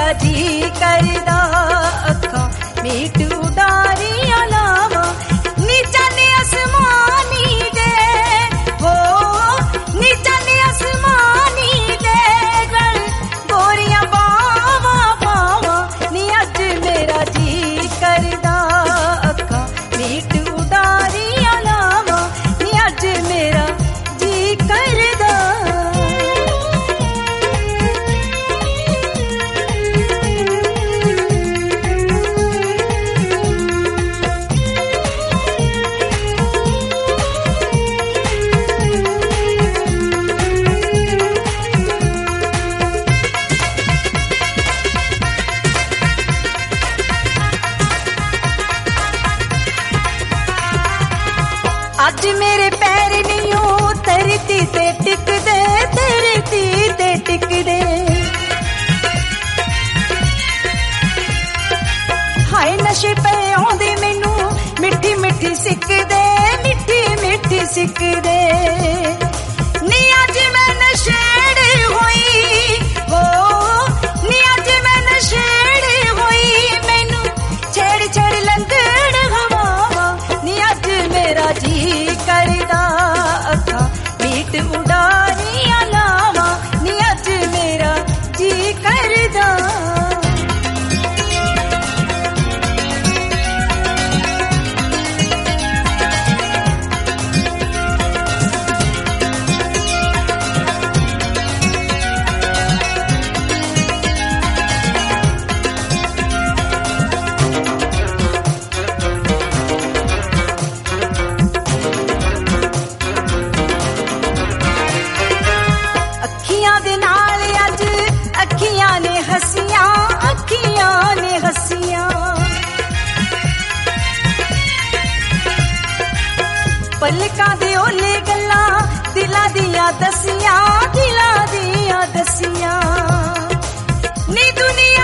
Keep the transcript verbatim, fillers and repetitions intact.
जी करदा अखां मीट उडारियां लावां नीचा ने आसमानी दे हो नीचा ने आसमानी दे गल गोरियां बावा बावा नी अज मेरा जी करदा अखां मीट उडारियां लावां नी अज मेरा जी करदा। अज मेरे पैर नहीं धरती ते टिकदे धरती ते टिकदे हाय नशे पे आउंदे मैनू मिठी मिठी सिकदे मिठी मिठी सिकदे नी अज मैं नशेड़ी होई हो नी अज मैं नशेड़ी होई मैनू छेड़ छेड़ लंगड़ हवावा नी अज मेरा जी करदा अखां मीट उडारियां लावां नी अज मेरा जी करदा। अखियां दे नाल अज अखियां ने हसियां अखियां ने हसियां पलकां दे ओले गल्लां दिलां दियां दसियां दिलां दियां दसियां नी दुनिया